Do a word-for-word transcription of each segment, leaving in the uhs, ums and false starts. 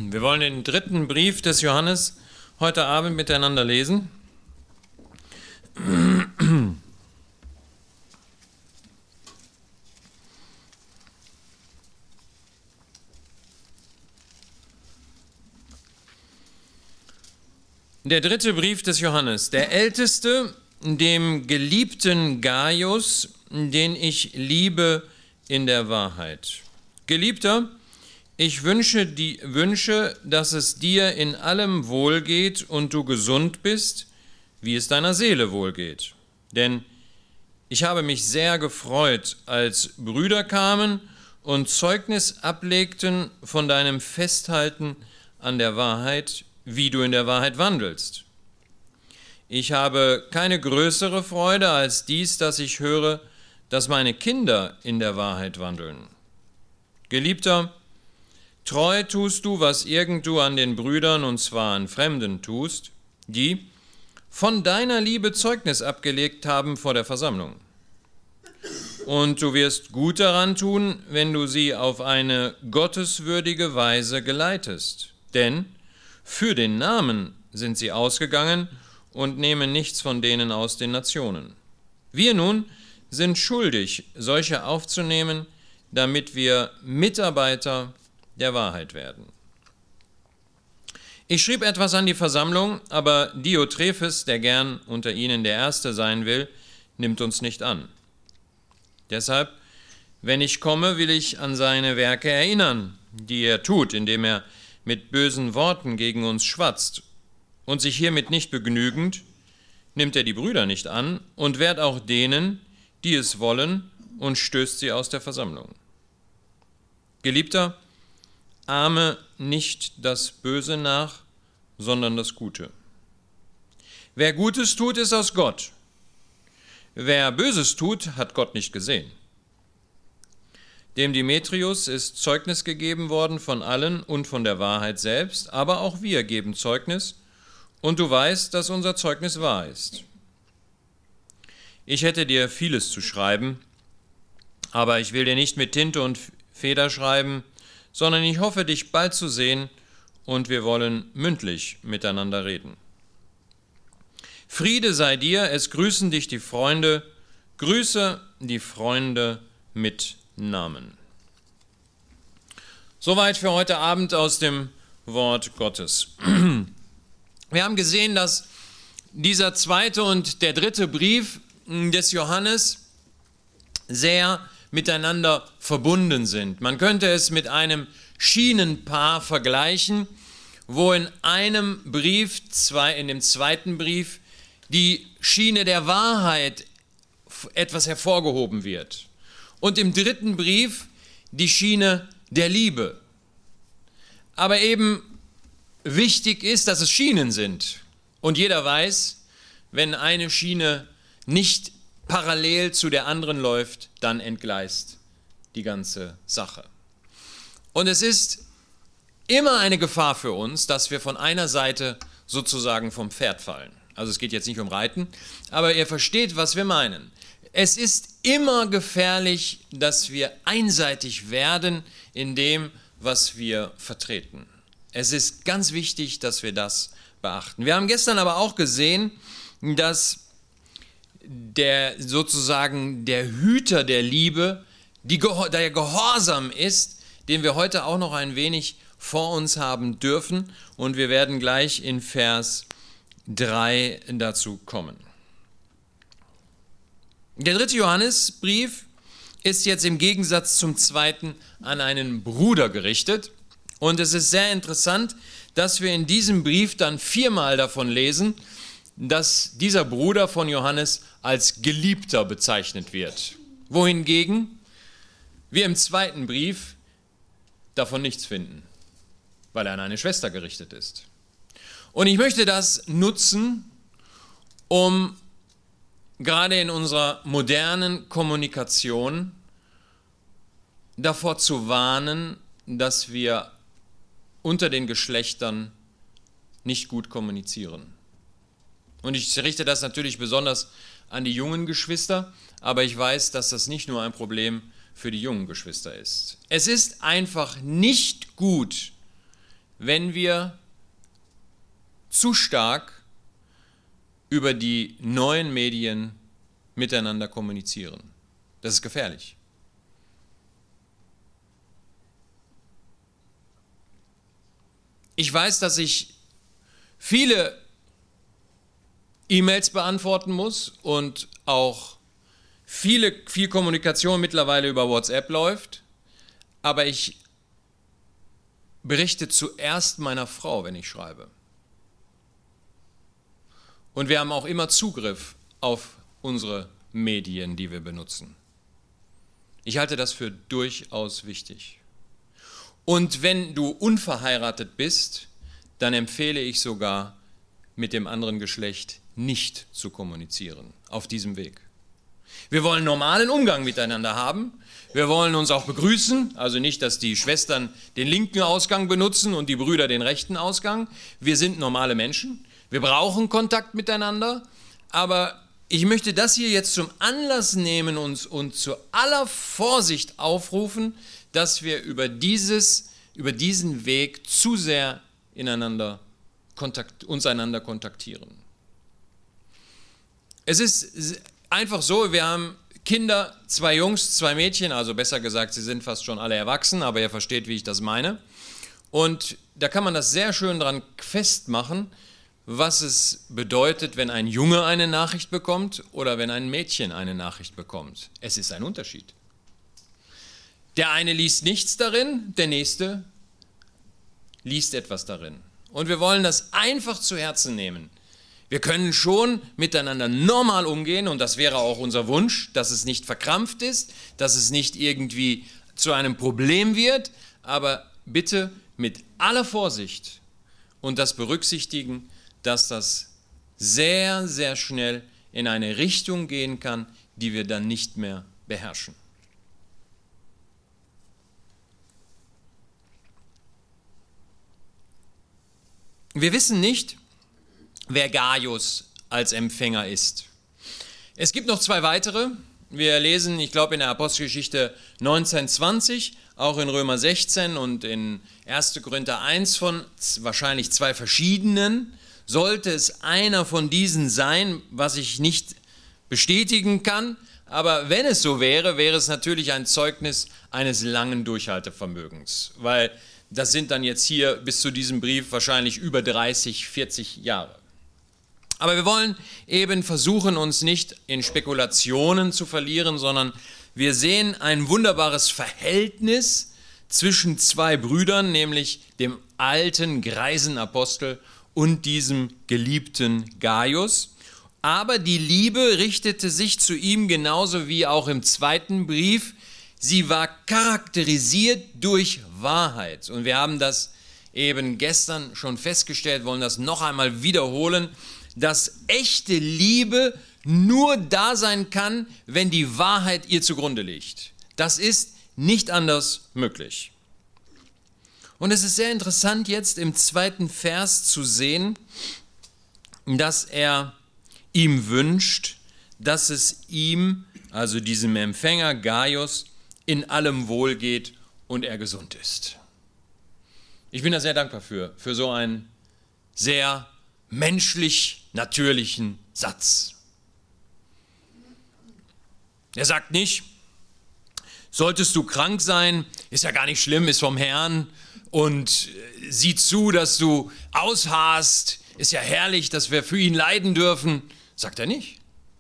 Wir wollen den dritten Brief des Johannes heute Abend miteinander lesen. Der dritte Brief des Johannes, der älteste, dem geliebten Gaius, den ich liebe in der Wahrheit. Geliebter, ich wünsche, die, wünsche, dass es dir in allem wohlgeht und du gesund bist, wie es deiner Seele wohlgeht. Denn ich habe mich sehr gefreut, als Brüder kamen und Zeugnis ablegten von deinem Festhalten an der Wahrheit, wie du in der Wahrheit wandelst. Ich habe keine größere Freude als dies, dass ich höre, dass meine Kinder in der Wahrheit wandeln. Geliebter, treu tust du, was irgend du an den Brüdern, und zwar an Fremden, tust, die von deiner Liebe Zeugnis abgelegt haben vor der Versammlung. Und du wirst gut daran tun, wenn du sie auf eine gotteswürdige Weise geleitest. Denn für den Namen sind sie ausgegangen und nehmen nichts von denen aus den Nationen. Wir nun sind schuldig, solche aufzunehmen, damit wir Mitarbeiter der Wahrheit werden. Ich schrieb etwas an die Versammlung, aber Diotrephes, der gern unter ihnen der Erste sein will, nimmt uns nicht an. Deshalb, wenn ich komme, will ich an seine Werke erinnern, die er tut, indem er mit bösen Worten gegen uns schwatzt, und sich hiermit nicht begnügend, nimmt er die Brüder nicht an und wehrt auch denen, die es wollen, und stößt sie aus der Versammlung. Geliebter, ahme nicht das Böse nach, sondern das Gute. Wer Gutes tut, ist aus Gott. Wer Böses tut, hat Gott nicht gesehen. Dem Demetrius ist Zeugnis gegeben worden von allen und von der Wahrheit selbst, aber auch wir geben Zeugnis, und du weißt, dass unser Zeugnis wahr ist. Ich hätte dir vieles zu schreiben, aber ich will dir nicht mit Tinte und Feder schreiben, sondern ich hoffe, dich bald zu sehen, und wir wollen mündlich miteinander reden. Friede sei dir, es grüßen dich die Freunde, grüße die Freunde mit Namen. Soweit für heute Abend aus dem Wort Gottes. Wir haben gesehen, dass dieser zweite und der dritte Brief des Johannes sehr miteinander verbunden sind. Man könnte es mit einem Schienenpaar vergleichen, wo in einem Brief, zwei, in dem zweiten Brief, die Schiene der Wahrheit etwas hervorgehoben wird. Und im dritten Brief die Schiene der Liebe. Aber eben wichtig ist, dass es Schienen sind. Und jeder weiß, wenn eine Schiene nicht parallel zu der anderen läuft, dann entgleist die ganze Sache. Und es ist immer eine Gefahr für uns, dass wir von einer Seite sozusagen vom Pferd fallen. Also es geht jetzt nicht um Reiten, aber ihr versteht, was wir meinen. Es ist immer gefährlich, dass wir einseitig werden in dem, was wir vertreten. Es ist ganz wichtig, dass wir das beachten. Wir haben gestern aber auch gesehen, dass der sozusagen der Hüter der Liebe, die, der Gehorsam ist, den wir heute auch noch ein wenig vor uns haben dürfen. Und wir werden gleich in Vers drei dazu kommen. Der dritte Johannesbrief ist jetzt im Gegensatz zum zweiten an einen Bruder gerichtet. Und es ist sehr interessant, dass wir in diesem Brief dann viermal davon lesen, dass dieser Bruder von Johannes als Geliebter bezeichnet wird. Wohingegen wir im zweiten Brief davon nichts finden, weil er an eine Schwester gerichtet ist. Und ich möchte das nutzen, um gerade in unserer modernen Kommunikation davor zu warnen, dass wir unter den Geschlechtern nicht gut kommunizieren. Und ich richte das natürlich besonders an die jungen Geschwister, aber ich weiß, dass das nicht nur ein Problem für die jungen Geschwister ist. Es ist einfach nicht gut, wenn wir zu stark über die neuen Medien miteinander kommunizieren. Das ist gefährlich. Ich weiß, dass ich viele E-Mails beantworten muss und auch viele, viel Kommunikation mittlerweile über WhatsApp läuft, aber ich berichte zuerst meiner Frau, wenn ich schreibe. Und wir haben auch immer Zugriff auf unsere Medien, die wir benutzen. Ich halte das für durchaus wichtig. Und wenn du unverheiratet bist, dann empfehle ich sogar, mit dem anderen Geschlecht nicht zu kommunizieren, auf diesem Weg. Wir wollen normalen Umgang miteinander haben. Wir wollen uns auch begrüßen, also nicht, dass die Schwestern den linken Ausgang benutzen und die Brüder den rechten Ausgang. Wir sind normale Menschen. Wir brauchen Kontakt miteinander, aber ich möchte das hier jetzt zum Anlass nehmen und, und zu aller Vorsicht aufrufen, dass wir über, dieses, über diesen Weg zu sehr ineinander kontakt, uns einander kontaktieren. Es ist einfach so, wir haben Kinder, zwei Jungs, zwei Mädchen, also besser gesagt, sie sind fast schon alle erwachsen, aber ihr versteht, wie ich das meine. Und da kann man das sehr schön dran festmachen, was es bedeutet, wenn ein Junge eine Nachricht bekommt oder wenn ein Mädchen eine Nachricht bekommt. Es ist ein Unterschied. Der eine liest nichts darin, der nächste liest etwas darin. Und wir wollen das einfach zu Herzen nehmen. Wir können schon miteinander normal umgehen und das wäre auch unser Wunsch, dass es nicht verkrampft ist, dass es nicht irgendwie zu einem Problem wird, aber bitte mit aller Vorsicht und das Berücksichtigen, dass das sehr, sehr schnell in eine Richtung gehen kann, die wir dann nicht mehr beherrschen. Wir wissen nicht, wer Gaius als Empfänger ist. Es gibt noch zwei weitere. Wir lesen, ich glaube, in der Apostelgeschichte neunzehn, zwanzig, auch in Römer sechzehn und in erster Korinther eins von wahrscheinlich zwei verschiedenen. Sollte es einer von diesen sein, was ich nicht bestätigen kann, aber wenn es so wäre, wäre es natürlich ein Zeugnis eines langen Durchhaltevermögens, weil das sind dann jetzt hier bis zu diesem Brief wahrscheinlich über dreißig, vierzig Jahre. Aber wir wollen eben versuchen, uns nicht in Spekulationen zu verlieren, sondern wir sehen ein wunderbares Verhältnis zwischen zwei Brüdern, nämlich dem alten, greisen Apostel und diesem geliebten Gaius. Aber die Liebe richtete sich zu ihm genauso wie auch im zweiten Brief. Sie war charakterisiert durch Wahrheit. Und wir haben das eben gestern schon festgestellt, wollen das noch einmal wiederholen, dass echte Liebe nur da sein kann, wenn die Wahrheit ihr zugrunde liegt. Das ist nicht anders möglich. Und es ist sehr interessant jetzt im zweiten Vers zu sehen, dass er ihm wünscht, dass es ihm, also diesem Empfänger Gaius, in allem wohlgeht und er gesund ist. Ich bin da sehr dankbar für, für so einen sehr menschlich natürlichen Satz. Er sagt nicht, solltest du krank sein, ist ja gar nicht schlimm, ist vom Herrn und sieh zu, dass du ausharrst, ist ja herrlich, dass wir für ihn leiden dürfen, sagt er nicht.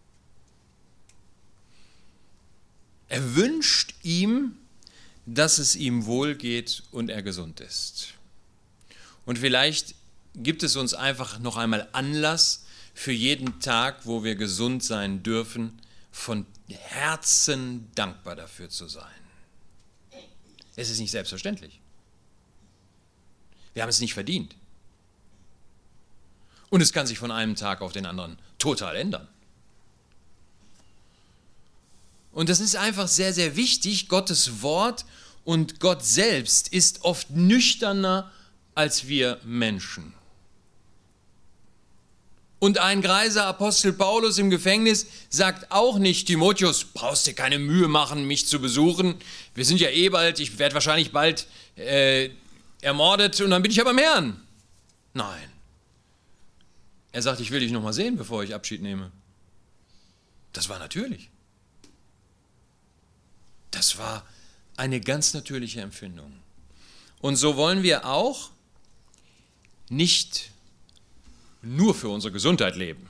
Er wünscht ihm, dass es ihm wohlgeht und er gesund ist. Und vielleicht gibt es uns einfach noch einmal Anlass für jeden Tag, wo wir gesund sein dürfen, von Herzen dankbar dafür zu sein. Es ist nicht selbstverständlich. Wir haben es nicht verdient. Und es kann sich von einem Tag auf den anderen total ändern. Und das ist einfach sehr, sehr wichtig. Gottes Wort und Gott selbst ist oft nüchterner als wir Menschen. Und ein greiser Apostel Paulus im Gefängnis sagt auch nicht, Timotheus, brauchst dir keine Mühe machen, mich zu besuchen. Wir sind ja eh bald, ich werde wahrscheinlich bald äh, ermordet und dann bin ich ja beim Herrn. Nein. Er sagt, ich will dich noch mal sehen, bevor ich Abschied nehme. Das war natürlich. Das war eine ganz natürliche Empfindung. Und so wollen wir auch nicht nur für unsere Gesundheit leben.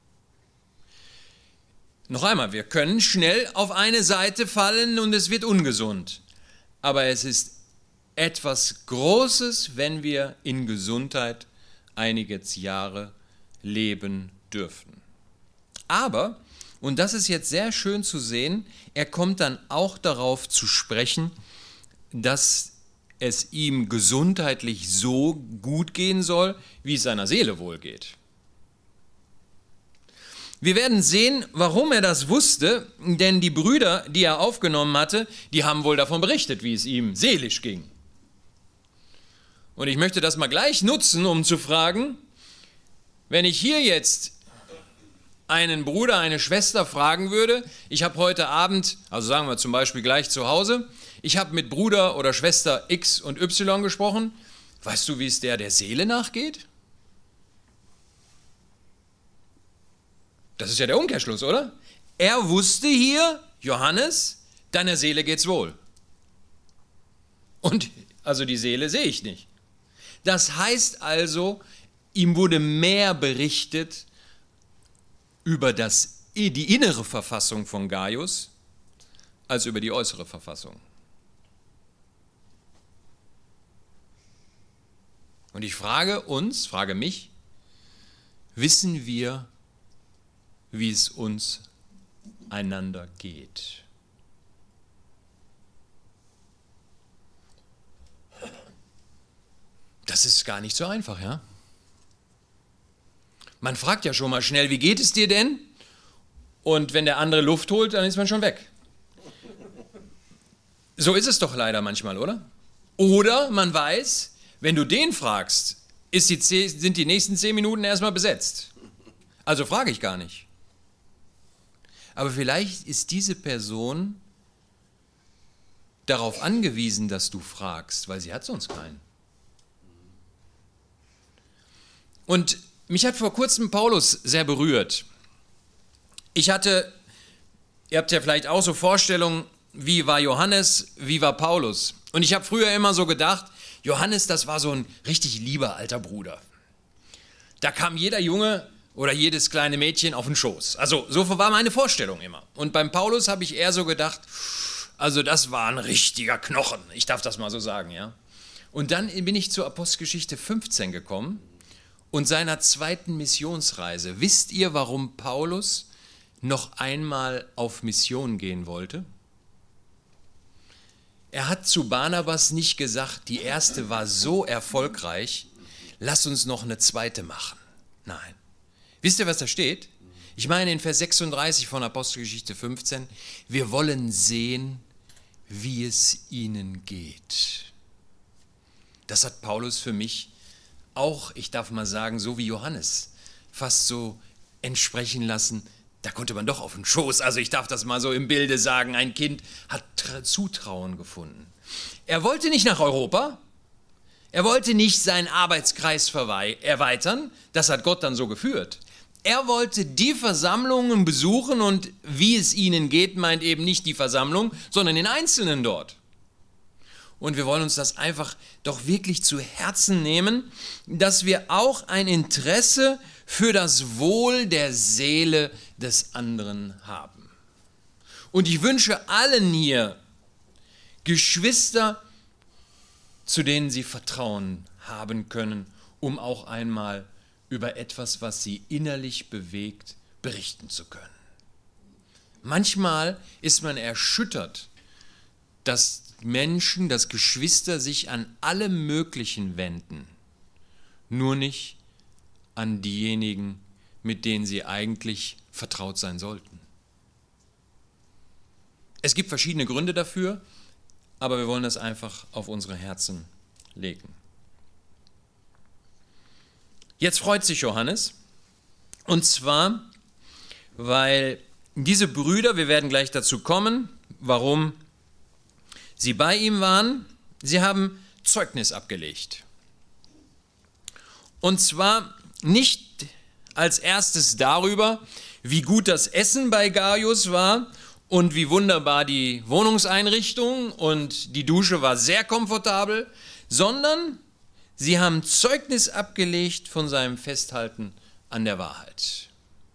Noch einmal, wir können schnell auf eine Seite fallen und es wird ungesund. Aber es ist etwas Großes, wenn wir in Gesundheit einige Jahre leben dürfen. Aber, und das ist jetzt sehr schön zu sehen, er kommt dann auch darauf zu sprechen, dass es ihm gesundheitlich so gut gehen soll, wie es seiner Seele wohl geht. Wir werden sehen, warum er das wusste, denn die Brüder, die er aufgenommen hatte, die haben wohl davon berichtet, wie es ihm seelisch ging. Und ich möchte das mal gleich nutzen, um zu fragen, wenn ich hier jetzt einen Bruder, eine Schwester fragen würde, ich habe heute Abend, also sagen wir zum Beispiel gleich zu Hause, ich habe mit Bruder oder Schwester X und Y gesprochen, weißt du, wie es der der Seele nachgeht? Das ist ja der Umkehrschluss, oder? Er wusste hier, Johannes, deiner Seele geht's wohl. Und also die Seele sehe ich nicht. Das heißt also, ihm wurde mehr berichtet über das, die innere Verfassung von Gaius als über die äußere Verfassung. Und ich frage uns, frage mich, wissen wir, wie es uns einander geht? Das ist gar nicht so einfach, ja? Man fragt ja schon mal schnell, wie geht es dir denn? Und wenn der andere Luft holt, dann ist man schon weg. So ist es doch leider manchmal, oder? Oder man weiß, wenn du den fragst, ist die zehn, sind die nächsten zehn Minuten erstmal besetzt. Also frage ich gar nicht. Aber vielleicht ist diese Person darauf angewiesen, dass du fragst, weil sie hat sonst keinen. Und mich hat vor kurzem Paulus sehr berührt. Ich hatte, ihr habt ja vielleicht auch so Vorstellungen, wie war Johannes, wie war Paulus. Und ich habe früher immer so gedacht, Johannes, das war so ein richtig lieber alter Bruder. Da kam jeder Junge oder jedes kleine Mädchen auf den Schoß. Also so war meine Vorstellung immer. Und beim Paulus habe ich eher so gedacht, also das war ein richtiger Knochen. Ich darf das mal so sagen, ja. Und dann bin ich zur Apostelgeschichte fünfzehn gekommen und seiner zweiten Missionsreise. Wisst ihr, warum Paulus noch einmal auf Mission gehen wollte? Er hat zu Barnabas nicht gesagt, die erste war so erfolgreich, lass uns noch eine zweite machen. Nein. Wisst ihr, was da steht? Ich meine in Vers sechsunddreißig von Apostelgeschichte fünfzehn, wir wollen sehen, wie es ihnen geht. Das hat Paulus für mich auch, ich darf mal sagen, so wie Johannes, fast so entsprechen lassen, da konnte man doch auf den Schoß, also ich darf das mal so im Bilde sagen, ein Kind hat Zutrauen gefunden. Er wollte nicht nach Europa, er wollte nicht seinen Arbeitskreis erweitern, das hat Gott dann so geführt. Er wollte die Versammlungen besuchen und wie es ihnen geht, meint eben nicht die Versammlung, sondern den Einzelnen dort. Und wir wollen uns das einfach doch wirklich zu Herzen nehmen, dass wir auch ein Interesse für das Wohl der Seele des anderen haben. Und ich wünsche allen hier Geschwister, zu denen sie Vertrauen haben können, um auch einmal über etwas, was sie innerlich bewegt, berichten zu können. Manchmal ist man erschüttert, dass Menschen, dass Geschwister sich an alle möglichen wenden, nur nicht an diejenigen, mit denen sie eigentlich vertraut sein sollten. Es gibt verschiedene Gründe dafür, aber wir wollen das einfach auf unsere Herzen legen. Jetzt freut sich Johannes, und zwar, weil diese Brüder, wir werden gleich dazu kommen, warum sie bei ihm waren, sie haben Zeugnis abgelegt. Und zwar nicht als erstes darüber, wie gut das Essen bei Gaius war und wie wunderbar die Wohnungseinrichtung und die Dusche war sehr komfortabel, sondern sie haben Zeugnis abgelegt von seinem Festhalten an der Wahrheit.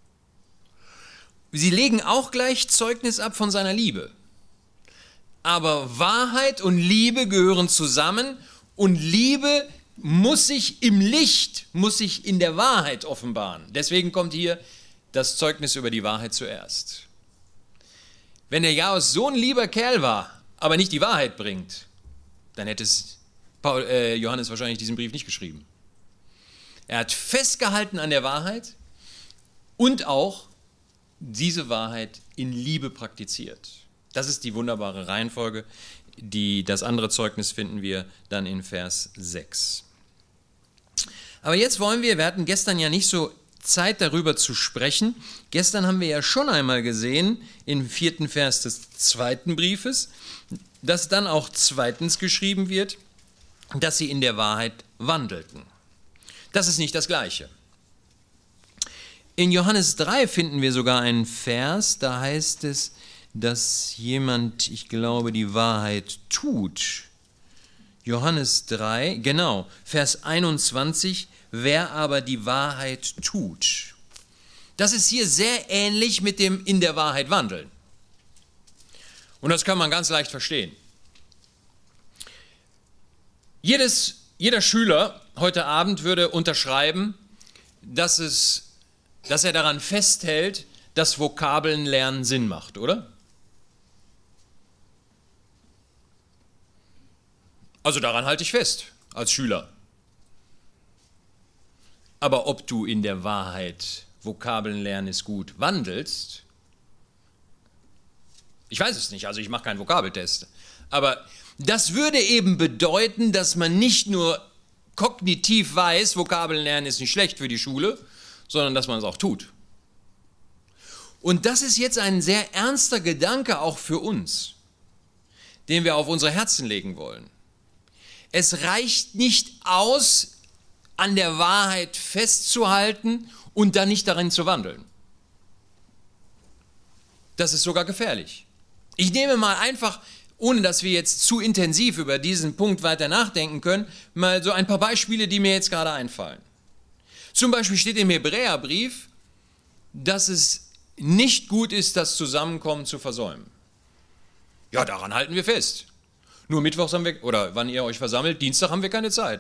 Sie legen auch gleich Zeugnis ab von seiner Liebe. Aber Wahrheit und Liebe gehören zusammen und Liebe muss sich im Licht, muss sich in der Wahrheit offenbaren. Deswegen kommt hier das Zeugnis über die Wahrheit zuerst. Wenn der Gaius so ein lieber Kerl war, aber nicht die Wahrheit bringt, dann hätte es Paul, äh, Johannes wahrscheinlich diesen Brief nicht geschrieben. Er hat festgehalten an der Wahrheit und auch diese Wahrheit in Liebe praktiziert. Das ist die wunderbare Reihenfolge. Die, das andere Zeugnis finden wir dann in Vers sechs. Aber jetzt wollen wir, wir hatten gestern ja nicht so Zeit darüber zu sprechen. Gestern haben wir ja schon einmal gesehen, im vierten Vers des zweiten Briefes, dass dann auch zweitens geschrieben wird, dass sie in der Wahrheit wandelten. Das ist nicht das Gleiche. In Johannes drei finden wir sogar einen Vers, da heißt es, dass jemand, ich glaube, die Wahrheit tut. Johannes drei, genau, Vers einundzwanzig, wer aber die Wahrheit tut. Das ist hier sehr ähnlich mit dem in der Wahrheit wandeln. Und das kann man ganz leicht verstehen. Jedes, jeder Schüler heute Abend würde unterschreiben, dass, es, dass er daran festhält, dass Vokabeln lernen Sinn macht, oder? Also daran halte ich fest, als Schüler. Aber ob du in der Wahrheit Vokabeln lernen ist gut wandelst, ich weiß es nicht, also ich mache keinen Vokabeltest. Aber das würde eben bedeuten, dass man nicht nur kognitiv weiß, Vokabeln lernen ist nicht schlecht für die Schule, sondern dass man es auch tut. Und das ist jetzt ein sehr ernster Gedanke auch für uns, den wir auf unsere Herzen legen wollen. Es reicht nicht aus, an der Wahrheit festzuhalten und dann nicht darin zu wandeln. Das ist sogar gefährlich. Ich nehme mal einfach, ohne dass wir jetzt zu intensiv über diesen Punkt weiter nachdenken können, mal so ein paar Beispiele, die mir jetzt gerade einfallen. Zum Beispiel steht im Hebräerbrief, dass es nicht gut ist, das Zusammenkommen zu versäumen. Ja, daran halten wir fest. Nur Mittwochs haben wir, oder wann ihr euch versammelt, Dienstag haben wir keine Zeit.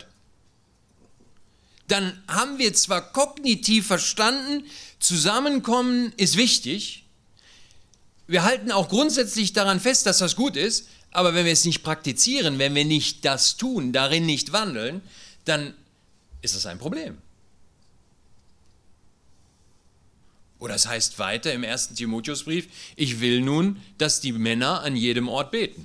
Dann haben wir zwar kognitiv verstanden, Zusammenkommen ist wichtig. Wir halten auch grundsätzlich daran fest, dass das gut ist, aber wenn wir es nicht praktizieren, wenn wir nicht das tun, darin nicht wandeln, dann ist das ein Problem. Oder es heißt weiter im ersten Timotheusbrief, ich will nun, dass die Männer an jedem Ort beten.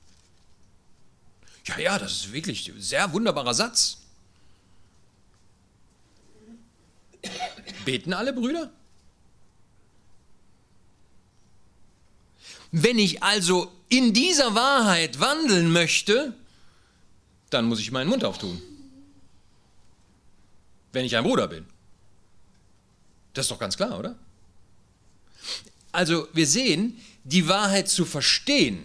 Ja, ja, das ist wirklich ein sehr wunderbarer Satz. Beten alle Brüder? Wenn ich also in dieser Wahrheit wandeln möchte, dann muss ich meinen Mund auftun. Wenn ich ein Bruder bin. Das ist doch ganz klar, oder? Also wir sehen, die Wahrheit zu verstehen,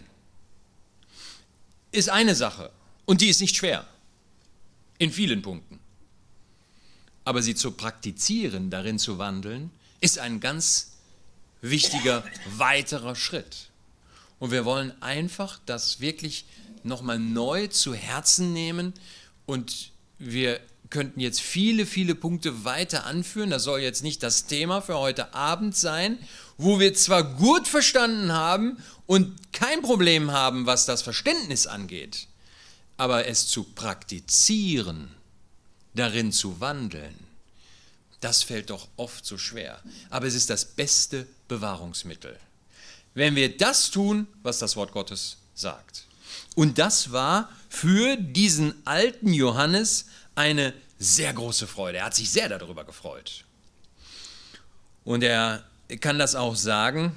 ist eine Sache und die ist nicht schwer, in vielen Punkten. Aber sie zu praktizieren, darin zu wandeln, ist ein ganz wichtiger weiterer Schritt. Und wir wollen einfach das wirklich nochmal neu zu Herzen nehmen und wir könnten jetzt viele, viele Punkte weiter anführen. Das soll jetzt nicht das Thema für heute Abend sein, wo wir zwar gut verstanden haben und kein Problem haben, was das Verständnis angeht, aber es zu praktizieren, darin zu wandeln, das fällt doch oft so schwer. Aber es ist das beste Bewahrungsmittel, wenn wir das tun, was das Wort Gottes sagt. Und das war für diesen alten Johannes eine sehr große Freude. Er hat sich sehr darüber gefreut. Und er kann das auch sagen,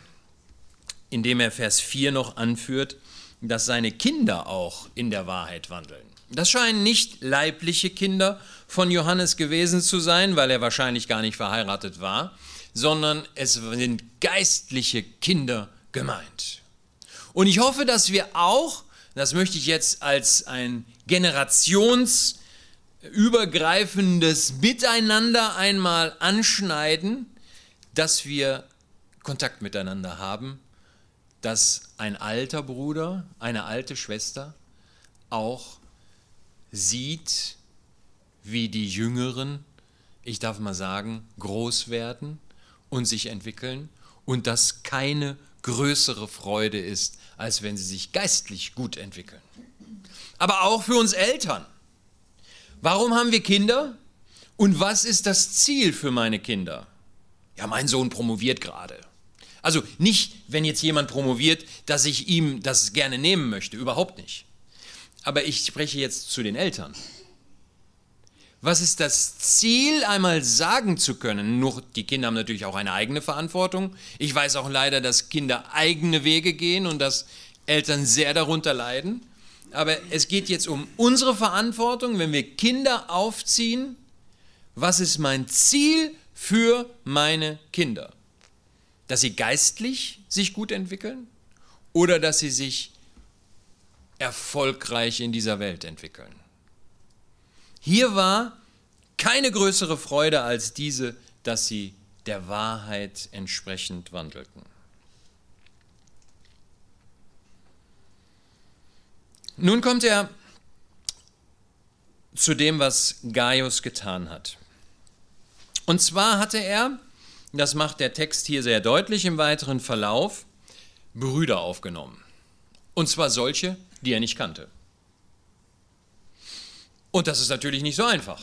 indem er Vers vier noch anführt, dass seine Kinder auch in der Wahrheit wandeln. Das scheinen nicht leibliche Kinder von Johannes gewesen zu sein, weil er wahrscheinlich gar nicht verheiratet war, sondern es sind geistliche Kinder gemeint. Und ich hoffe, dass wir auch, das möchte ich jetzt als ein generationsübergreifendes Miteinander einmal anschneiden, dass wir Kontakt miteinander haben, dass ein alter Bruder, eine alte Schwester auch sieht, wie die Jüngeren, ich darf mal sagen, groß werden und sich entwickeln und das keine größere Freude ist, als wenn sie sich geistlich gut entwickeln. Aber auch für uns Eltern. Warum haben wir Kinder? Und was ist das Ziel für meine Kinder? Ja, mein Sohn promoviert gerade. Also nicht, wenn jetzt jemand promoviert, dass ich ihm das gerne nehmen möchte, überhaupt nicht. Aber ich spreche jetzt zu den Eltern. Was ist das Ziel, einmal sagen zu können? Nur die Kinder haben natürlich auch eine eigene Verantwortung. Ich weiß auch leider, dass Kinder eigene Wege gehen und dass Eltern sehr darunter leiden. Aber es geht jetzt um unsere Verantwortung, wenn wir Kinder aufziehen. Was ist mein Ziel für meine Kinder? Dass sie geistlich sich gut entwickeln oder dass sie sich erfolgreich in dieser Welt entwickeln? Hier war keine größere Freude als diese, dass sie der Wahrheit entsprechend wandelten. Nun kommt er zu dem, was Gaius getan hat. Und zwar hatte er, das macht der Text hier sehr deutlich im weiteren Verlauf, Brüder aufgenommen. Und zwar solche, die er nicht kannte. Und das ist natürlich nicht so einfach.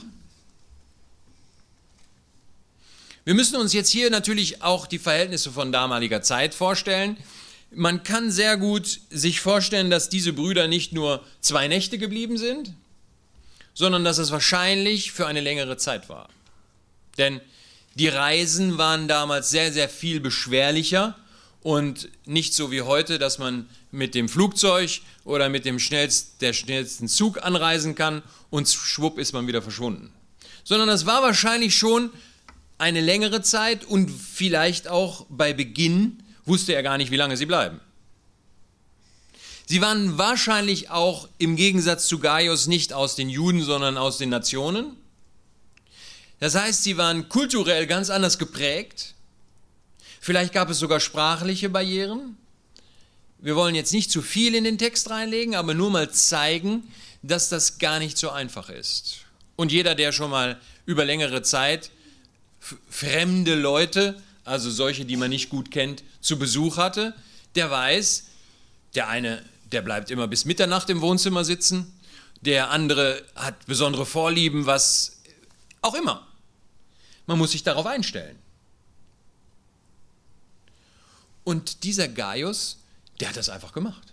Wir müssen uns jetzt hier natürlich auch die Verhältnisse von damaliger Zeit vorstellen. Man kann sehr gut sich vorstellen, dass diese Brüder nicht nur zwei Nächte geblieben sind, sondern dass es wahrscheinlich für eine längere Zeit war. Denn die Reisen waren damals sehr, sehr viel beschwerlicher und nicht so wie heute, dass man mit dem Flugzeug oder mit dem schnellst, der schnellsten Zug anreisen kann und schwupp ist man wieder verschwunden. Sondern das war wahrscheinlich schon eine längere Zeit und vielleicht auch bei Beginn wusste er gar nicht, wie lange sie bleiben. Sie waren wahrscheinlich auch im Gegensatz zu Gaius nicht aus den Juden, sondern aus den Nationen. Das heißt, sie waren kulturell ganz anders geprägt. Vielleicht gab es sogar sprachliche Barrieren. Wir wollen jetzt nicht zu viel in den Text reinlegen, aber nur mal zeigen, dass das gar nicht so einfach ist. Und jeder, der schon mal über längere Zeit fremde Leute, also solche, die man nicht gut kennt, zu Besuch hatte, der weiß, der eine, der bleibt immer bis Mitternacht im Wohnzimmer sitzen, der andere hat besondere Vorlieben, was auch immer. Man muss sich darauf einstellen. Und dieser Gaius, der hat das einfach gemacht.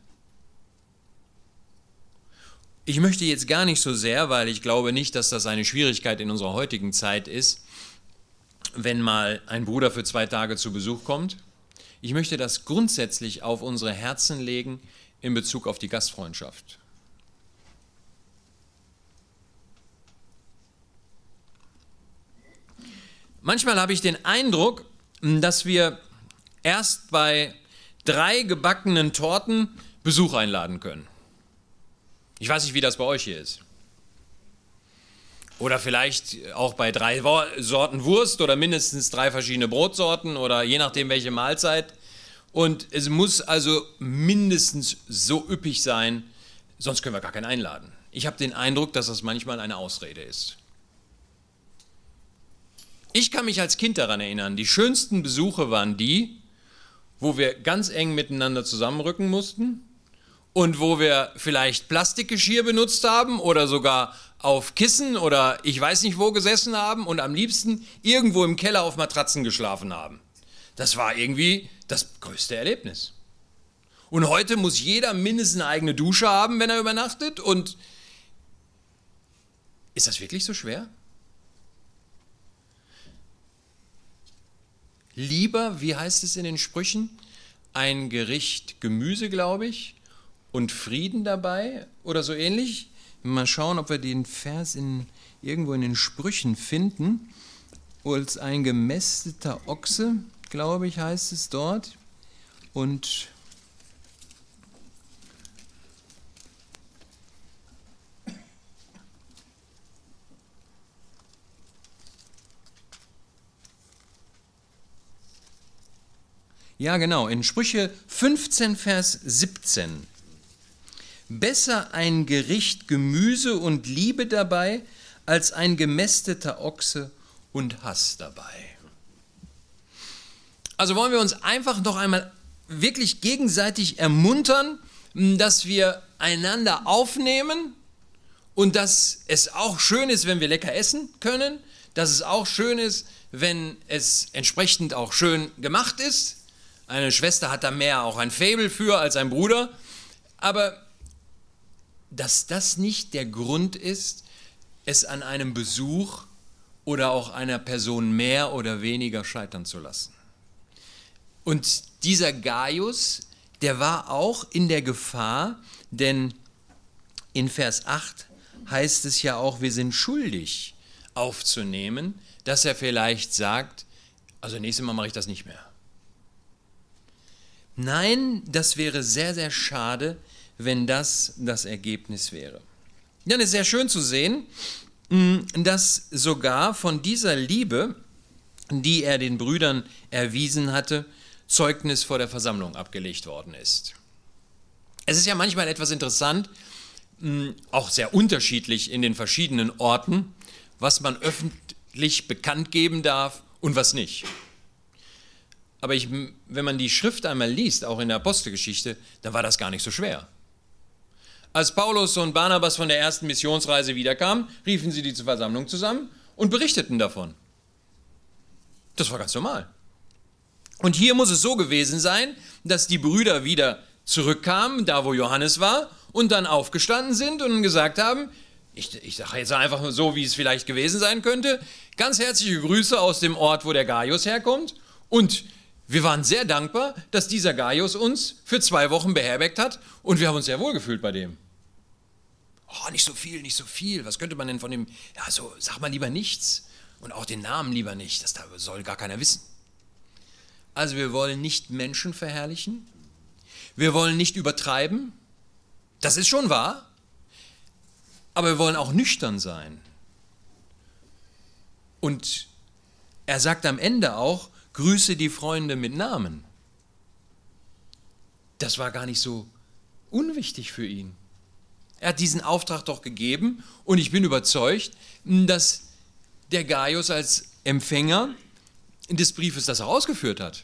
Ich möchte jetzt gar nicht so sehr, weil ich glaube nicht, dass das eine Schwierigkeit in unserer heutigen Zeit ist, wenn mal ein Bruder für zwei Tage zu Besuch kommt. Ich möchte das grundsätzlich auf unsere Herzen legen in Bezug auf die Gastfreundschaft. Manchmal habe ich den Eindruck, dass wir erst bei drei gebackenen Torten Besuch einladen können. Ich weiß nicht, wie das bei euch hier ist. Oder vielleicht auch bei drei Sorten Wurst oder mindestens drei verschiedene Brotsorten oder je nachdem welche Mahlzeit. Und es muss also mindestens so üppig sein, sonst können wir gar keinen einladen. Ich habe den Eindruck, dass das manchmal eine Ausrede ist. Ich kann mich als Kind daran erinnern, die schönsten Besuche waren die, wo wir ganz eng miteinander zusammenrücken mussten und wo wir vielleicht Plastikgeschirr benutzt haben oder sogar auf Kissen oder ich weiß nicht wo gesessen haben und am liebsten irgendwo im Keller auf Matratzen geschlafen haben. Das war irgendwie das größte Erlebnis. Und heute muss jeder mindestens eine eigene Dusche haben, wenn er übernachtet. Und ist das wirklich so schwer? Lieber, wie heißt es in den Sprüchen, ein Gericht Gemüse, glaube ich, und Frieden dabei oder so ähnlich, Mal schauen, ob wir den Vers in, irgendwo in den Sprüchen finden. Als ein gemästeter Ochse, glaube ich, heißt es dort. Und ja, genau, in Sprüche fünfzehn, Vers siebzehn. Besser ein Gericht Gemüse und Liebe dabei, als ein gemästeter Ochse und Hass dabei. Also wollen wir uns einfach noch einmal wirklich gegenseitig ermuntern, dass wir einander aufnehmen und dass es auch schön ist, wenn wir lecker essen können, dass es auch schön ist, wenn es entsprechend auch schön gemacht ist. Eine Schwester hat da mehr auch ein Faible für als ein Bruder, aber dass das nicht der Grund ist, es an einem Besuch oder auch einer Person mehr oder weniger scheitern zu lassen. Und dieser Gaius, der war auch in der Gefahr, denn in Vers acht heißt es ja auch, wir sind schuldig aufzunehmen, dass er vielleicht sagt, also nächstes Mal mache ich das nicht mehr. Nein, das wäre sehr, sehr schade, wenn das das Ergebnis wäre. Dann ist sehr schön zu sehen, dass sogar von dieser Liebe, die er den Brüdern erwiesen hatte, Zeugnis vor der Versammlung abgelegt worden ist. Es ist ja manchmal etwas interessant, auch sehr unterschiedlich in den verschiedenen Orten, was man öffentlich bekannt geben darf und was nicht. Aber ich, wenn man die Schrift einmal liest, auch in der Apostelgeschichte, dann war das gar nicht so schwer. Als Paulus und Barnabas von der ersten Missionsreise wiederkamen, riefen sie die zur Versammlung zusammen und berichteten davon. Das war ganz normal. Und hier muss es so gewesen sein, dass die Brüder wieder zurückkamen, da wo Johannes war, und dann aufgestanden sind und gesagt haben, ich, ich sage jetzt einfach so, wie es vielleicht gewesen sein könnte, ganz herzliche Grüße aus dem Ort, wo der Gaius herkommt, und wir waren sehr dankbar, dass dieser Gaius uns für zwei Wochen beherbergt hat und wir haben uns sehr wohl gefühlt bei dem. Oh, nicht so viel, nicht so viel. Was könnte man denn von dem, ja, so, sag mal lieber nichts und auch den Namen lieber nicht, das soll gar keiner wissen. Also wir wollen nicht Menschen verherrlichen, wir wollen nicht übertreiben, das ist schon wahr, aber wir wollen auch nüchtern sein. Und er sagt am Ende auch, grüße die Freunde mit Namen. Das war gar nicht so unwichtig für ihn. Er hat diesen Auftrag doch gegeben und ich bin überzeugt, dass der Gaius als Empfänger des Briefes das auch ausgeführt hat.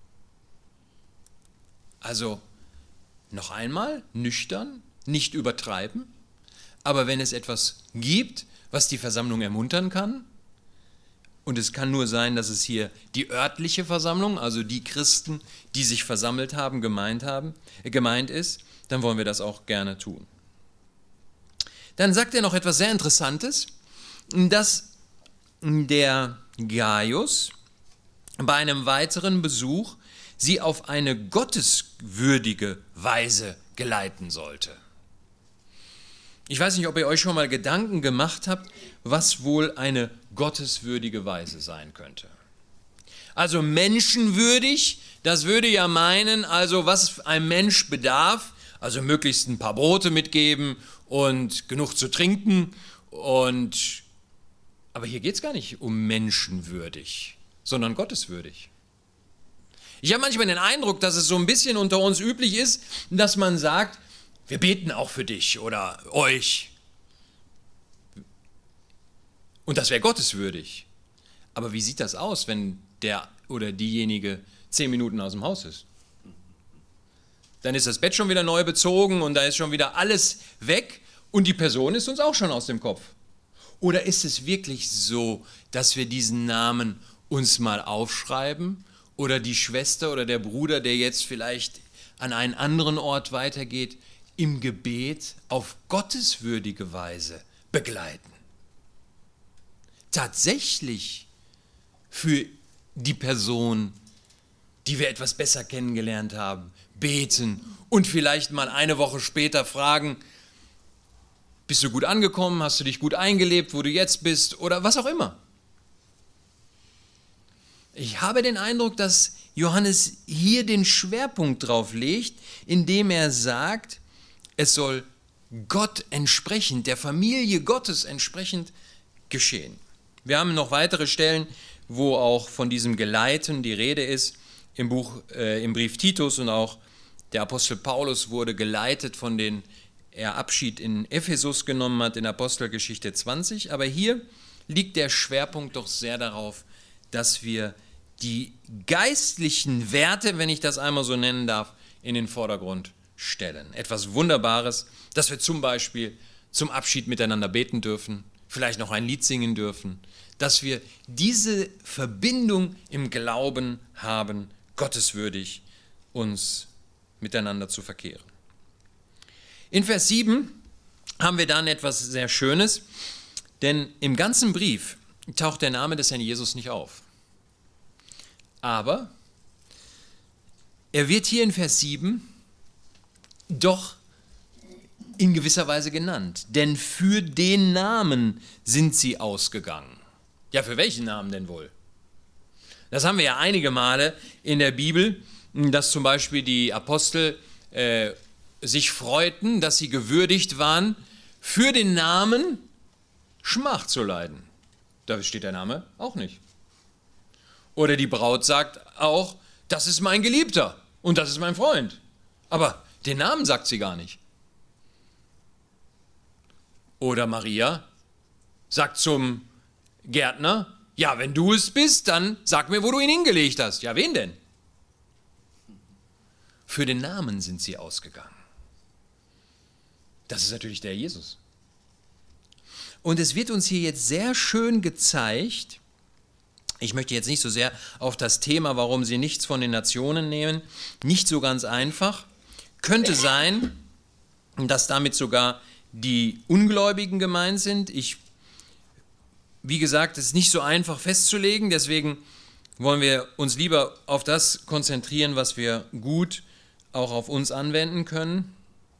Also noch einmal, nüchtern, nicht übertreiben, aber wenn es etwas gibt, was die Versammlung ermuntern kann, und es kann nur sein, dass es hier die örtliche Versammlung, also die Christen, die sich versammelt haben, gemeint haben, gemeint ist, dann wollen wir das auch gerne tun. Dann sagt er noch etwas sehr Interessantes, dass der Gaius bei einem weiteren Besuch sie auf eine gotteswürdige Weise geleiten sollte. Ich weiß nicht, ob ihr euch schon mal Gedanken gemacht habt, was wohl eine gotteswürdige Weise sein könnte. Also menschenwürdig, das würde ja meinen, also was ein Mensch bedarf, also möglichst ein paar Brote mitgeben und genug zu trinken. Und, aber hier geht es gar nicht um menschenwürdig, sondern gotteswürdig. Ich habe manchmal den Eindruck, dass es so ein bisschen unter uns üblich ist, dass man sagt, wir beten auch für dich oder euch. Und das wäre gotteswürdig. Aber wie sieht das aus, wenn der oder diejenige zehn Minuten aus dem Haus ist? Dann ist das Bett schon wieder neu bezogen und da ist schon wieder alles weg und die Person ist uns auch schon aus dem Kopf. Oder ist es wirklich so, dass wir diesen Namen uns mal aufschreiben oder die Schwester oder der Bruder, der jetzt vielleicht an einen anderen Ort weitergeht, im Gebet auf gotteswürdige Weise begleiten? Tatsächlich für die Person, die wir etwas besser kennengelernt haben, beten und vielleicht mal eine Woche später fragen, Bist du gut angekommen? Hast du dich gut eingelebt, wo du jetzt bist? Oder was auch immer. Ich habe den Eindruck, dass Johannes hier den Schwerpunkt drauf legt, indem er sagt, es soll Gott entsprechend, der Familie Gottes entsprechend geschehen. Wir haben noch weitere Stellen, wo auch von diesem Geleiten die Rede ist, im Buch, äh, im Brief Titus, und auch der Apostel Paulus wurde geleitet, von denen er Abschied in Ephesus genommen hat, in Apostelgeschichte zwanzig. Aber hier liegt der Schwerpunkt doch sehr darauf, dass wir die geistlichen Werte, wenn ich das einmal so nennen darf, in den Vordergrund stellen. Etwas Wunderbares, dass wir zum Beispiel zum Abschied miteinander beten dürfen, vielleicht noch ein Lied singen dürfen, dass wir diese Verbindung im Glauben haben, gotteswürdig uns miteinander zu verkehren. In Vers sieben haben wir dann etwas sehr Schönes, denn im ganzen Brief taucht der Name des Herrn Jesus nicht auf. Aber er wird hier in Vers sieben doch in gewisser Weise genannt, denn für den Namen sind sie ausgegangen. Ja, für welchen Namen denn wohl? Das haben wir ja einige Male in der Bibel, dass zum Beispiel die Apostel äh, sich freuten, dass sie gewürdigt waren, für den Namen Schmach zu leiden. Da steht der Name auch nicht. Oder die Braut sagt auch, das ist mein Geliebter und das ist mein Freund. Aber den Namen sagt sie gar nicht. Oder Maria sagt zum Gärtner, ja, wenn du es bist, dann sag mir, wo du ihn hingelegt hast. Ja, wen denn? Für den Namen sind sie ausgegangen. Das ist natürlich der Jesus. Und es wird uns hier jetzt sehr schön gezeigt, ich möchte jetzt nicht so sehr auf das Thema, warum sie nichts von den Nationen nehmen, nicht so ganz einfach. Könnte sein, dass damit sogar die Ungläubigen gemeint sind. Ich, wie gesagt, es ist nicht so einfach festzulegen, deswegen wollen wir uns lieber auf das konzentrieren, was wir gut auch auf uns anwenden können.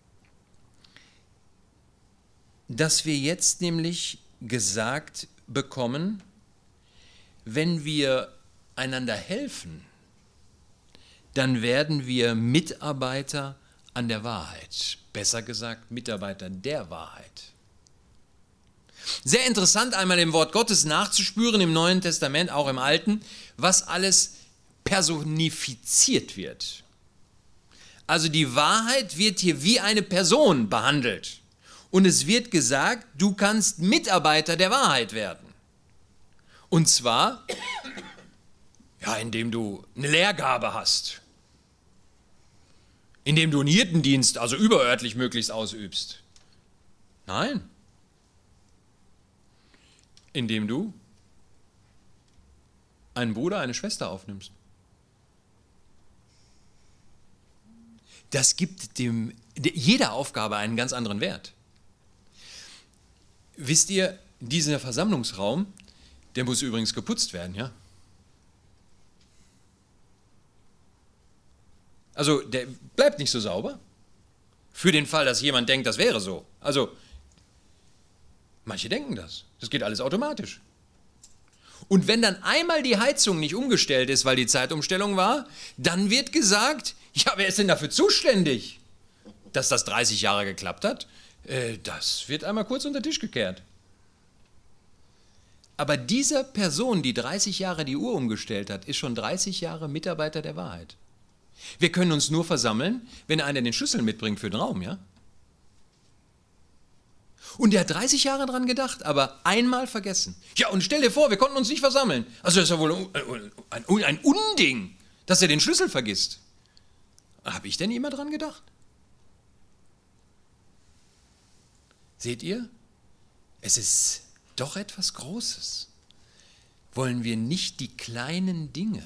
Dass wir jetzt nämlich gesagt bekommen, wenn wir einander helfen, dann werden wir Mitarbeiter an der Wahrheit. Besser gesagt, Mitarbeiter der Wahrheit. Sehr interessant, einmal im Wort Gottes nachzuspüren, im Neuen Testament, auch im Alten, was alles personifiziert wird. Also die Wahrheit wird hier wie eine Person behandelt. Und es wird gesagt, du kannst Mitarbeiter der Wahrheit werden. Und zwar, ja, indem du eine Lehrgabe hast. Indem du einen Hirtendienst, also überörtlich möglichst ausübst. Nein. Indem du einen Bruder, eine Schwester aufnimmst. Das gibt dem, jeder Aufgabe einen ganz anderen Wert. Wisst ihr, dieser Versammlungsraum, der muss übrigens geputzt werden, ja? Also der bleibt nicht so sauber. Für den Fall, dass jemand denkt, das wäre so. Also manche denken das. Das geht alles automatisch. Und wenn dann einmal die Heizung nicht umgestellt ist, weil die Zeitumstellung war, dann wird gesagt, ja, wer ist denn dafür zuständig, dass das dreißig Jahre geklappt hat? Äh, das wird einmal kurz unter den Tisch gekehrt. Aber dieser Person, die dreißig Jahre die Uhr umgestellt hat, ist schon dreißig Jahre Mitarbeiter der Wahrheit. Wir können uns nur versammeln, wenn einer den Schlüssel mitbringt für den Raum, ja? Und der hat dreißig Jahre dran gedacht, aber einmal vergessen. Ja, und stell dir vor, wir konnten uns nicht versammeln. Also das ist ja wohl ein, ein Unding, dass er den Schlüssel vergisst. Habe ich denn immer dran gedacht? Seht ihr? Es ist doch etwas Großes. Wollen wir nicht die kleinen Dinge